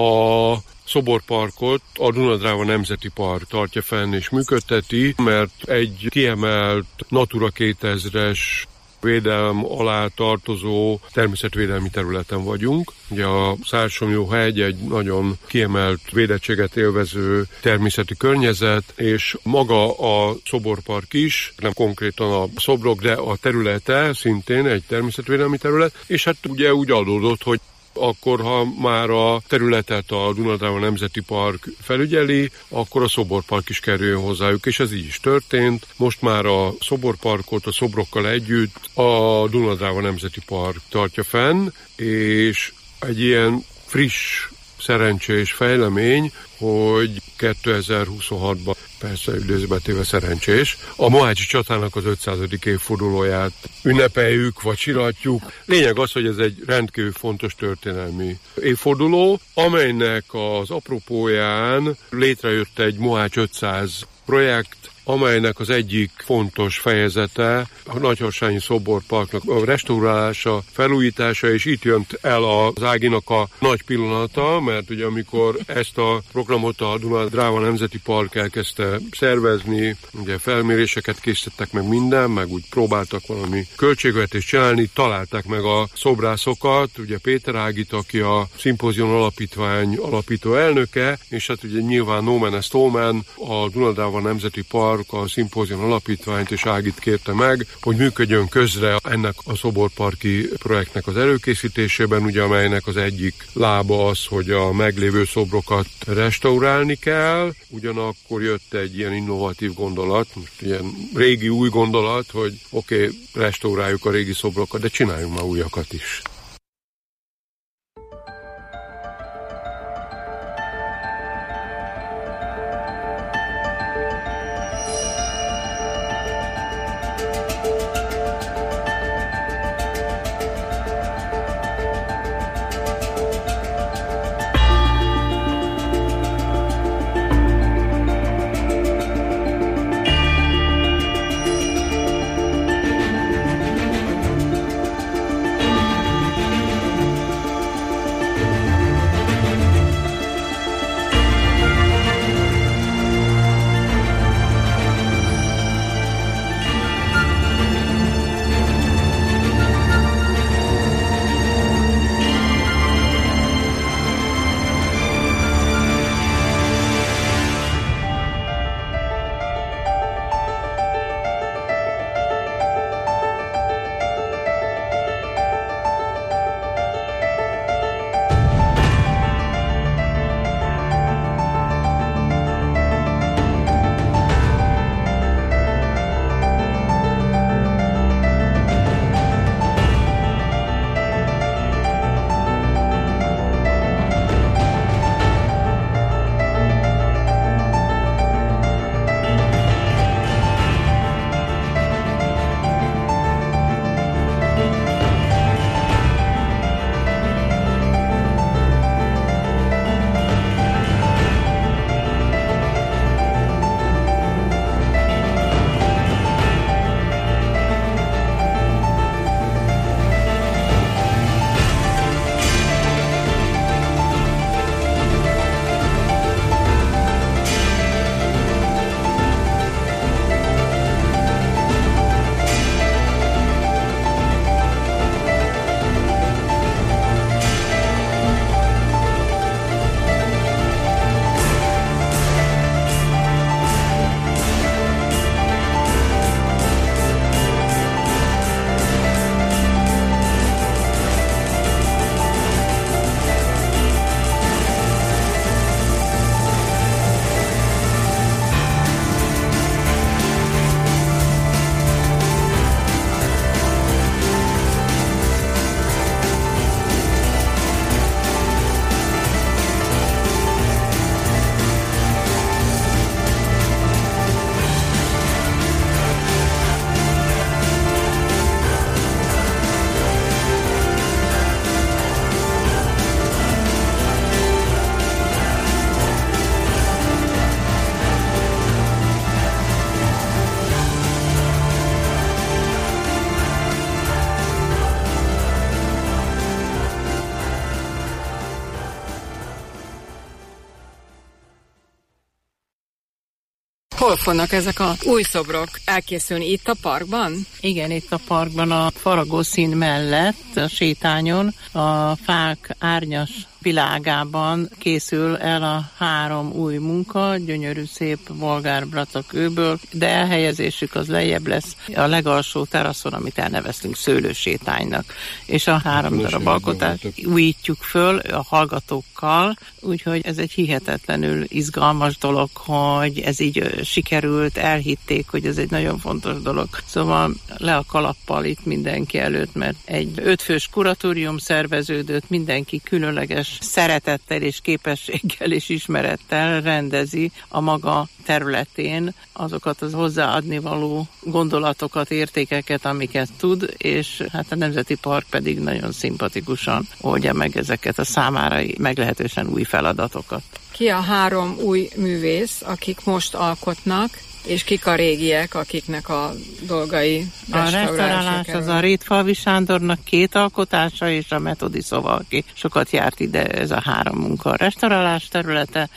A Szoborparkot a Duna-Dráva Nemzeti Park tartja fenn és működteti, mert egy kiemelt Natura kétezres védelem alá tartozó természetvédelmi területen vagyunk. Ugye a Szársonyó-hegy egy nagyon kiemelt védettséget élvező természeti környezet, és maga a Szoborpark is, nem konkrétan a szobrok, de a területe szintén egy természetvédelmi terület, és hát ugye úgy adódott, hogy akkor, ha már a területet a Duna-Dráva Nemzeti Park felügyeli, akkor a Szoborpark is kerüljön hozzájuk, és ez így is történt. Most már a Szoborparkot a szobrokkal együtt a Duna-Dráva Nemzeti Park tartja fenn, és egy ilyen friss, szerencsés fejlemény, hogy kétezer-huszonhatban, persze időzőben téve szerencsés, a Mohácsi csatának az ötszázadik évfordulóját ünnepeljük, vagy csiratjuk. Lényeg az, hogy ez egy rendkívül fontos történelmi évforduló, amelynek az apropóján létrejött egy Mohács ötszáz projekt, amelynek az egyik fontos fejezete a Nagyharsányi Szoborparknak a restaurálása, felújítása, és itt jött el az Áginak a nagy pillanata, mert ugye amikor ezt a programot a Duna-Dráva Nemzeti Park elkezdte szervezni, ugye felméréseket készítettek meg minden, meg úgy próbáltak valami költségvetést csinálni, találták meg a szobrászokat, ugye Péter Ágit, aki a Szimpózion Alapítvány alapító elnöke, és hát ugye nyilván no man est all man, a Duna-Dráva Nemzeti Park a Szimpózion Alapítványt és Ágit kérte meg, hogy működjön közre ennek a szoborparki projektnek az előkészítésében, ugye amelynek az egyik lába az, hogy a meglévő szobrokat restaurálni kell, ugyanakkor jött egy ilyen innovatív gondolat, most ilyen régi új gondolat, hogy oké, okay, restauráljuk a régi szobrokat, de csináljunk már újakat is. Hol fognak ezek a új szobrok elkészülni? Itt a parkban? Igen, itt a parkban a faragószín mellett, a sétányon, a fák árnyas világában készül el a három új munka, gyönyörű szép bolgár bratakőből, de elhelyezésük az lejjebb lesz a legalsó teraszon, amit elneveztünk szőlősétánynak. És a három darab alkotást újítjuk föl a hallgatókkal, úgyhogy ez egy hihetetlenül izgalmas dolog, hogy ez így sikerült, elhitték, hogy ez egy nagyon fontos dolog. Szóval le a kalappal itt mindenki előtt, mert egy ötfős kuratórium szerveződött, mindenki különleges szeretettel és képességgel és ismerettel rendezi a maga területén azokat az hozzáadni való gondolatokat, értékeket, amiket tud, és hát a Nemzeti Park pedig nagyon szimpatikusan oldja meg ezeket a számára meglehetősen új feladatokat. Ki a három új művész, akik most alkotnak, és kik a régiek, akiknek a dolgai restaurálásra A restaurálás kerül? az a Rétfalvi Sándornak két alkotása, és a Metodi Szóval, aki sokat járt ide, ez a három munka a restaurálás területe,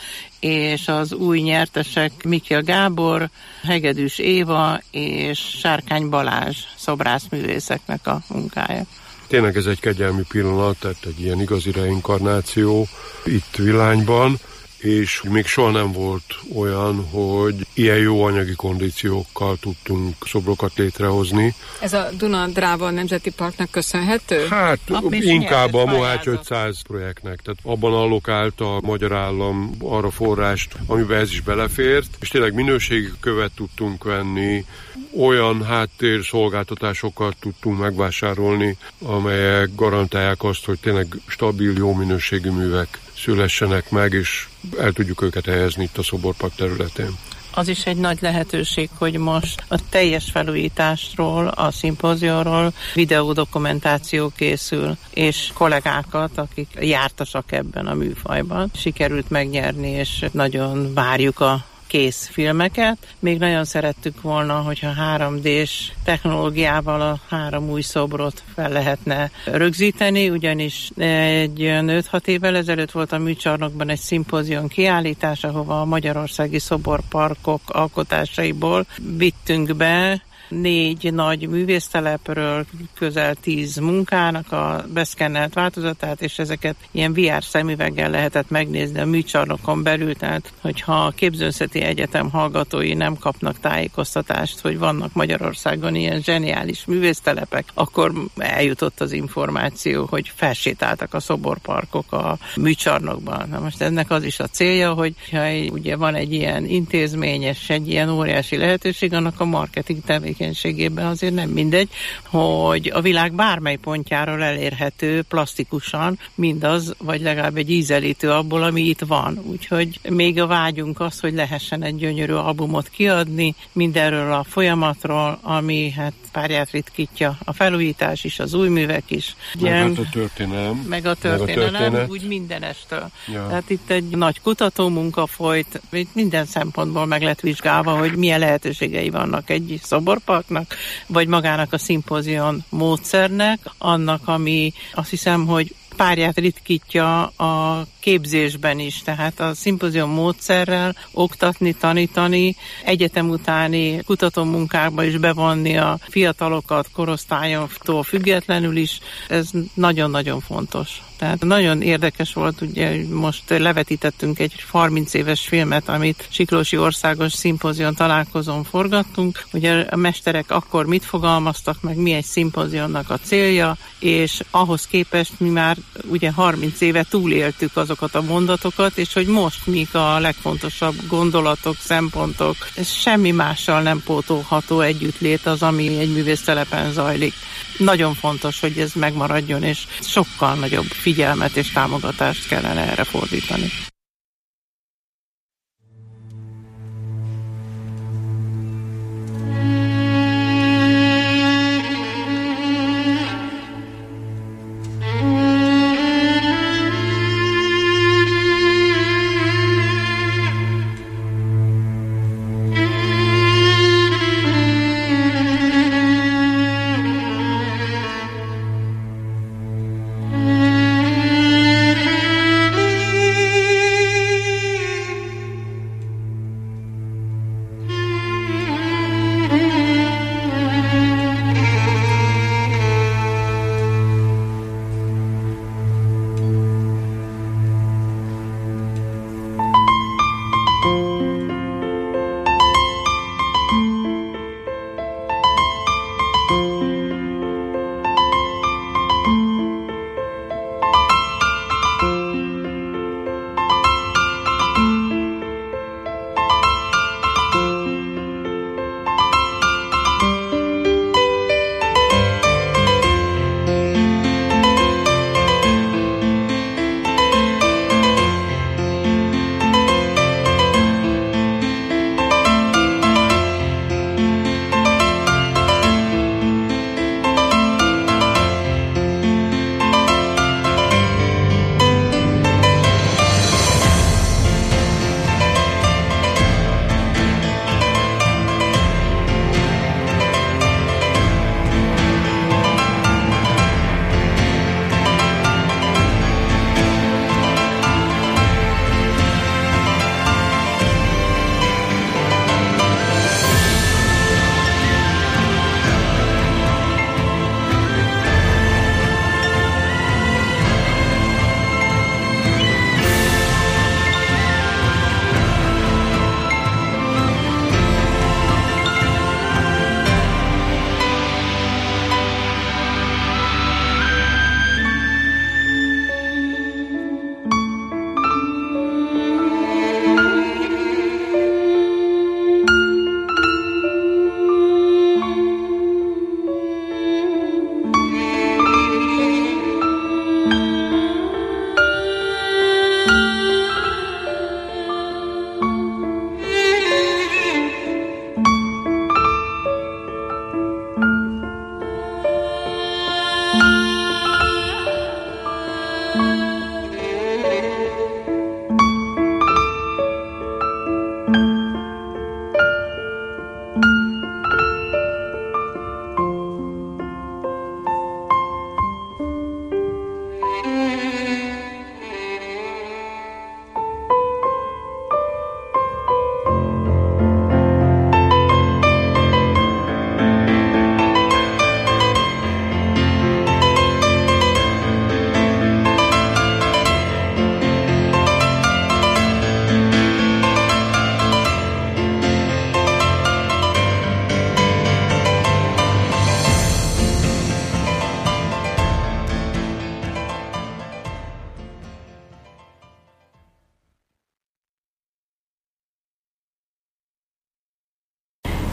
és az új nyertesek Mikja Gábor, Hegedűs Éva és Sárkány Balázs szobrászművészeknek a munkája. Tényleg ez egy kegyelmi pillanat, tehát egy ilyen igazi reinkarnáció itt Villányban, és még soha nem volt olyan, hogy ilyen jó anyagi kondíciókkal tudtunk szobrokat létrehozni. Ez a Duna-Dráva Nemzeti Parknak köszönhető? Hát inkább a Mohács pályázat. ötszáz projektnek, tehát abban allokált a magyar állam arra forrást, amiben ez is belefért, és tényleg minőségi követ tudtunk venni, olyan háttérszolgáltatásokat tudtunk megvásárolni, amelyek garantálják azt, hogy tényleg stabil, jó minőségű művek szülessenek meg, és el tudjuk őket helyezni itt a szoborpark területén. Az is egy nagy lehetőség, hogy most a teljes felújításról, a szimpóziumról videódokumentáció készül, és kollégákat, akik jártasak ebben a műfajban, sikerült megnyerni, és nagyon várjuk a kész filmeket. Még nagyon szerettük volna, hogyha három dés technológiával a három új szobrot fel lehetne rögzíteni, ugyanis egy öt-hat évvel ezelőtt volt a műcsarnokban egy szimpózium kiállítás, ahova a magyarországi szoborparkok alkotásaiból vittünk be négy nagy művésztelepről közel tíz munkának a beszkennelt változatát, és ezeket ilyen vé er szemüveggel lehetett megnézni a műcsarnokon belül, tehát hogyha a Képzőművészeti Egyetem hallgatói nem kapnak tájékoztatást, hogy vannak Magyarországon ilyen zseniális művésztelepek, akkor eljutott az információ, hogy felsétáltak a szoborparkok a műcsarnokban. Na most ennek az is a célja, hogy ha ugye van egy ilyen intézményes, egy ilyen óriási lehetőség, annak a marketing tevékenység tevékenységében azért nem mindegy, hogy a világ bármely pontjáról elérhető plastikusan mindaz, vagy legalább egy ízelítő abból, ami itt van. Úgyhogy még a vágyunk az, hogy lehessen egy gyönyörű albumot kiadni mindenről a folyamatról, ami hát párját ritkítja. A felújítás is, az új művek is. Meg hát a történelem. Meg a történelem, meg a történet. Úgy mindenestől. Ja. Tehát itt egy nagy kutatómunka folyt, itt minden szempontból meg lett vizsgálva, hogy milyen lehetőségei vannak egy szoborparknak, vagy magának a szimpózium módszernek, annak, ami azt hiszem, hogy párját ritkítja a képzésben is, tehát a szimpózium módszerrel oktatni, tanítani, egyetem utáni kutatómunkákba is bevonni a fiatalokat, korosztályoktól függetlenül is, ez nagyon-nagyon fontos. Tehát nagyon érdekes volt, ugye most levetítettünk egy harminc éves filmet, amit Siklósi Országos Szimpózium találkozón forgattunk. Ugye a mesterek akkor mit fogalmaztak meg, mi egy szimpóziumnak a célja, és ahhoz képest mi már ugye harminc éve túléltük azokat a mondatokat, és hogy most mik a legfontosabb gondolatok, szempontok. Ez semmi mással nem pótolható együttlét az, ami egy művésztelepen zajlik. Nagyon fontos, hogy ez megmaradjon, és sokkal nagyobb figyelmet és támogatást kellene erre fordítani.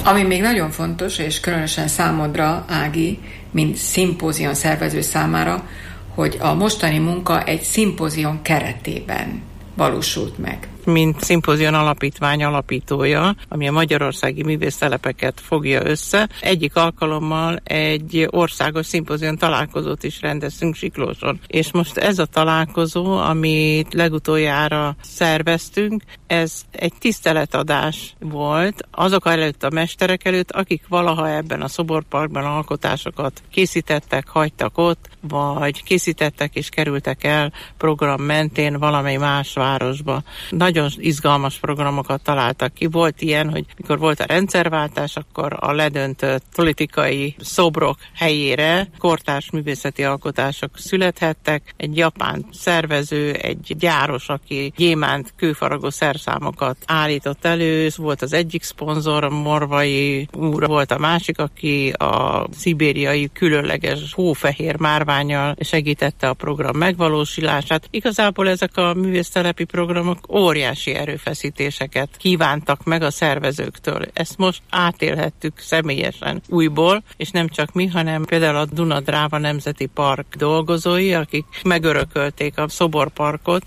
Ami még nagyon fontos, és különösen számodra, Ági, mint szimpózion szervező számára, hogy a mostani munka egy szimpózion keretében valósult meg. Mint szimpózion alapítvány alapítója, ami a magyarországi művésztelepeket fogja össze. Egyik alkalommal egy országos szimpózion találkozót is rendeztünk Siklóson. És most ez a találkozó, amit legutoljára szerveztünk, ez egy tiszteletadás volt azok előtt, a mesterek előtt, akik valaha ebben a szoborparkban alkotásokat készítettek, hagytak ott, vagy készítettek és kerültek el program mentén valamely más városba. Nagyon izgalmas programokat találtak ki. Volt ilyen, hogy mikor volt a rendszerváltás, akkor a ledöntött politikai szobrok helyére kortárs művészeti alkotások születhettek. Egy japán szervező, egy gyáros, aki gyémánt kőfaragó szerszámokat állított elő, volt az egyik szponzor, a Morvai úr volt a másik, aki a szibériai különleges hófehér márvánnyal segítette a program megvalósulását. Igazából ezek a művésztelepi programok óriási erőfeszítéseket kívántak meg a szervezőktől. Ezt most átélhettük személyesen újból, és nem csak mi, hanem például a Duna-Dráva Nemzeti Park dolgozói, akik megörökölték a szoborparkot,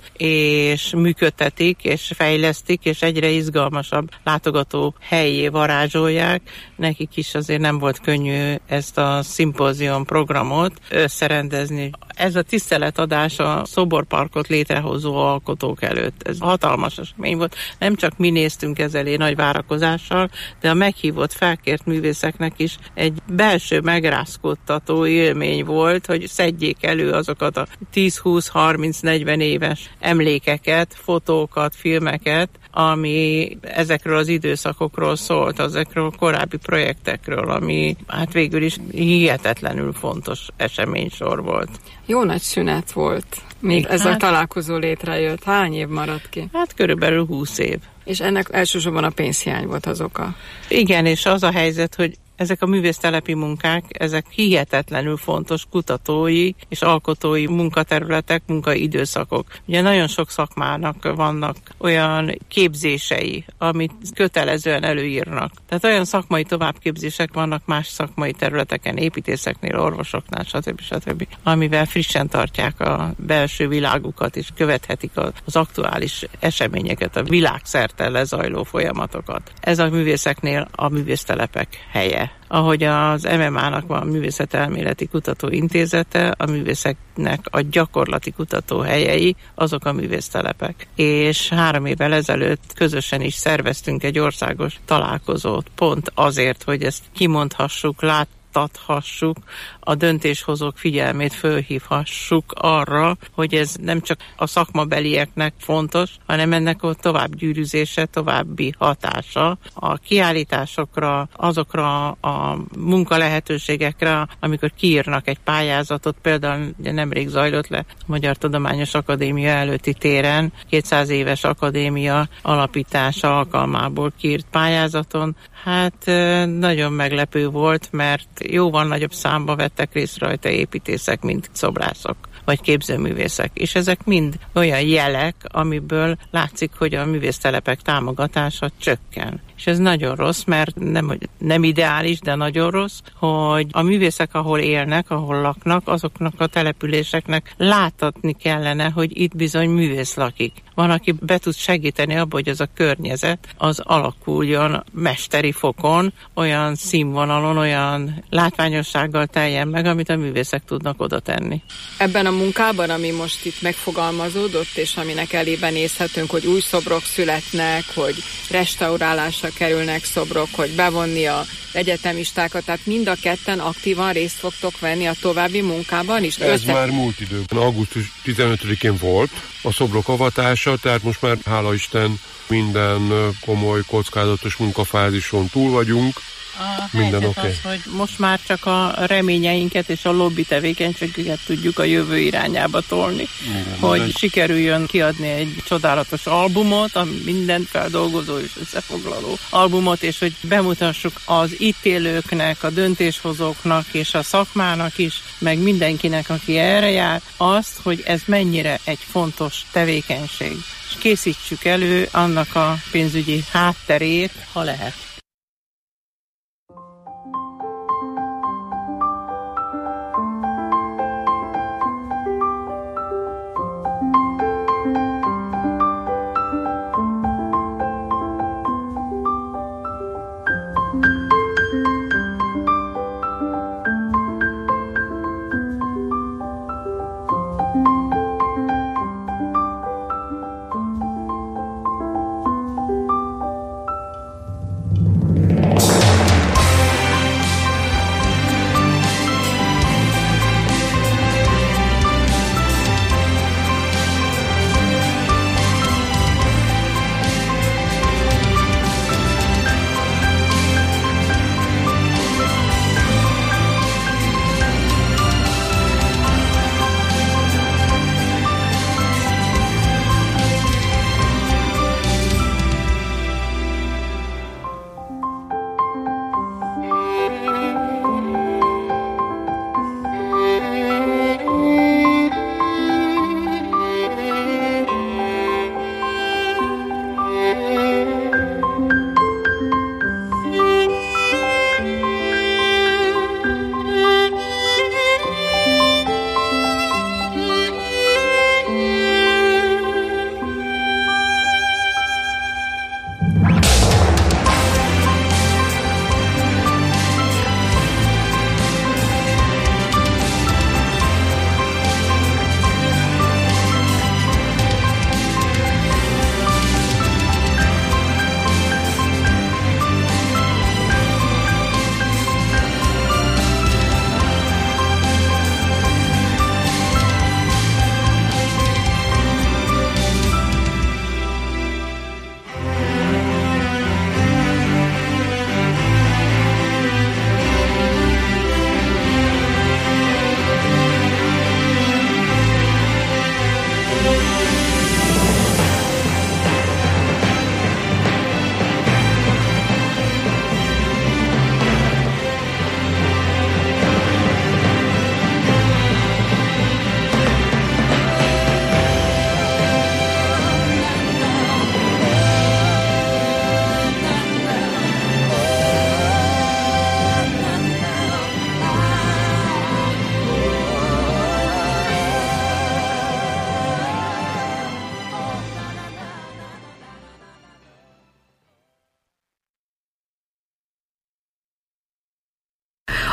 és működtetik, és fejlesztik, és egyre izgalmasabb látogató helyé varázsolják. Nekik is azért nem volt könnyű ezt a szimpózium programot összerendezni. Ez a tiszteletadás a szoborparkot létrehozó alkotók előtt. Ez hatalmas esemény volt. Nem csak mi néztünk ez elé nagy várakozással, de a meghívott, felkért művészeknek is egy belső megrázkódtató élmény volt, hogy szedjék elő azokat a tíz, húsz, harminc, negyven éves emlékeket, fotókat, filmeket, ami ezekről az időszakokról szólt, ezekről a korábbi projektekről, ami hát végül is hihetetlenül fontos eseménysor volt. Jó nagy szünet volt, még ez hát, a találkozó létrejött. Hány év maradt ki? Hát körülbelül húsz év. És ennek elsősorban a pénzhiány volt az oka. Igen, és az a helyzet, hogy ezek a művésztelepi munkák, ezek hihetetlenül fontos kutatói és alkotói munkaterületek, munkaidőszakok. Ugye nagyon sok szakmának vannak olyan képzései, amit kötelezően előírnak. Tehát olyan szakmai továbbképzések vannak más szakmai területeken, építészeknél, orvosoknál, stb. stb., amivel frissen tartják a belső világukat, és követhetik az aktuális eseményeket, a világszerte lezajló folyamatokat. Ez a művészeknél a művésztelepek helye. Ahogy az em em á-nak van Művészetelméleti Kutatóintézete, a művészeknek a gyakorlati kutatóhelyei, azok a művésztelepek. És három évvel ezelőtt közösen is szerveztünk egy országos találkozót, pont azért, hogy ezt kimondhassuk, lát adhassuk, a döntéshozók figyelmét fölhívhassuk arra, hogy ez nem csak a szakmabelieknek fontos, hanem ennek a továbbgyűrűzése, további hatása a kiállításokra, azokra a munkalehetőségekre, amikor kiírnak egy pályázatot, például ugye nemrég zajlott le a Magyar Tudományos Akadémia előtti téren, kétszáz éves akadémia alapítása alkalmából kiírt pályázaton. Hát nagyon meglepő volt, mert jóval nagyobb számba vettek részt rajta építészek, mint szobrászok vagy képzőművészek. És ezek mind olyan jelek, amiből látszik, hogy a művésztelepek támogatása csökken. És ez nagyon rossz, mert nem, nem ideális, de nagyon rossz, hogy a művészek, ahol élnek, ahol laknak, azoknak a településeknek láthatni kellene, hogy itt bizony művész lakik. Van, aki be tud segíteni abba, hogy ez a környezet az alakuljon mesteri fokon, olyan színvonalon, olyan látványossággal teljen meg, amit a művészek tudnak oda tenni. Ebben a munkában, ami most itt megfogalmazódott, és aminek elébe nézhetünk, hogy új szobrok születnek, hogy restaurálásra kerülnek szobrok, hogy bevonni a egyetemistákat, tehát mind a ketten aktívan részt fogtok venni a további munkában is? Ez Össze... már múlt időben. augusztus tizenötödikén volt a szobrok avatása, tehát most már hála Isten minden komoly, kockázatos munkafázison túl vagyunk. A Minden helyzet okay. az, hogy most már csak a reményeinket és a lobby tevékenységüket tudjuk a jövő irányába tolni. Igen, hogy egy... sikerüljön kiadni egy csodálatos albumot, a mindent feldolgozó és összefoglaló albumot, és hogy bemutassuk az itt élőknek, a döntéshozóknak és a szakmának is, meg mindenkinek, aki erre jár, azt, hogy ez mennyire egy fontos tevékenység. És készítsük elő annak a pénzügyi hátterét, ha lehet.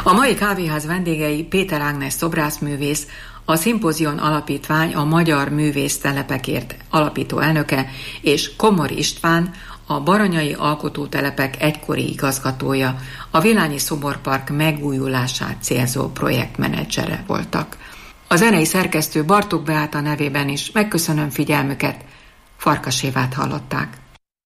A mai kávéház vendégei Péter Ágnes szobrászművész, a Szimpózion Alapítvány a Magyar Művésztelepekért alapító elnöke, és Komor István, a Baranyai Alkotótelepek egykori igazgatója, a Villányi Szoborpark megújulását célzó projektmenedzsere voltak. A zenei szerkesztő Bartók Beáta nevében is megköszönöm figyelmüket, Farkas Évát hallották.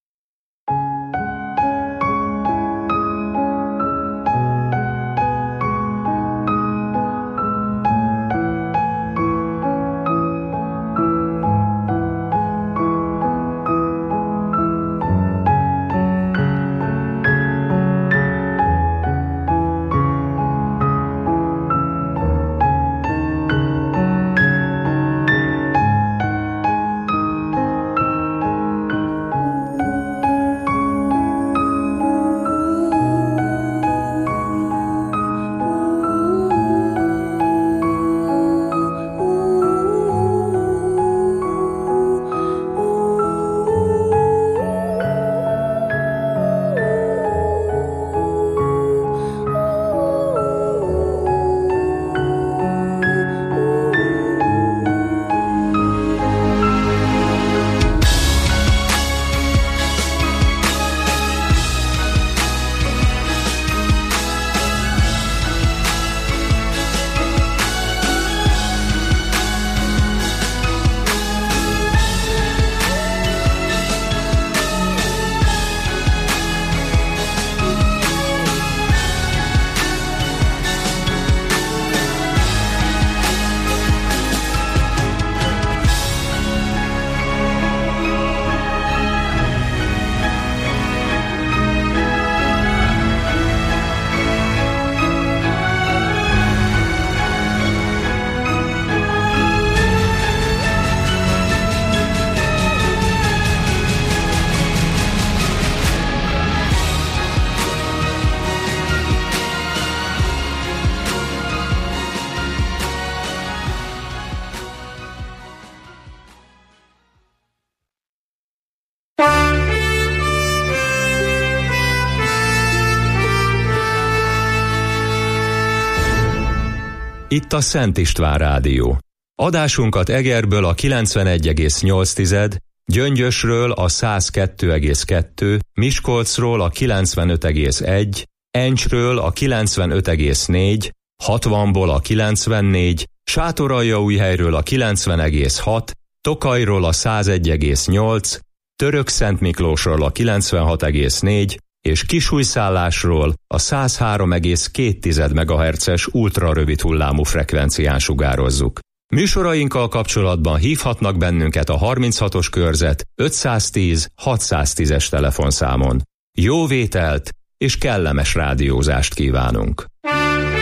Itt a Szent István Rádió. Adásunkat Egerből a kilencvenegy egész nyolc, Gyöngyösről a száz kettő egész kettő, Miskolcról a kilencvenöt egész egy, Encsről a kilencvenöt egész négy, hatvanból a kilencvennégy, Sátoraljaújhelyről a kilencven egész hat, Tokajról a száz egy egész nyolc, Törökszentmiklósról a kilencvenhat egész négy, és Kisújszállásról a száz három egész két megahertzes ultrarövid hullámú frekvencián sugározzuk. Műsorainkkal kapcsolatban hívhatnak bennünket a harminchatos körzet ötszáztíz hatszáztízes telefonszámon. Jó vételt és kellemes rádiózást kívánunk!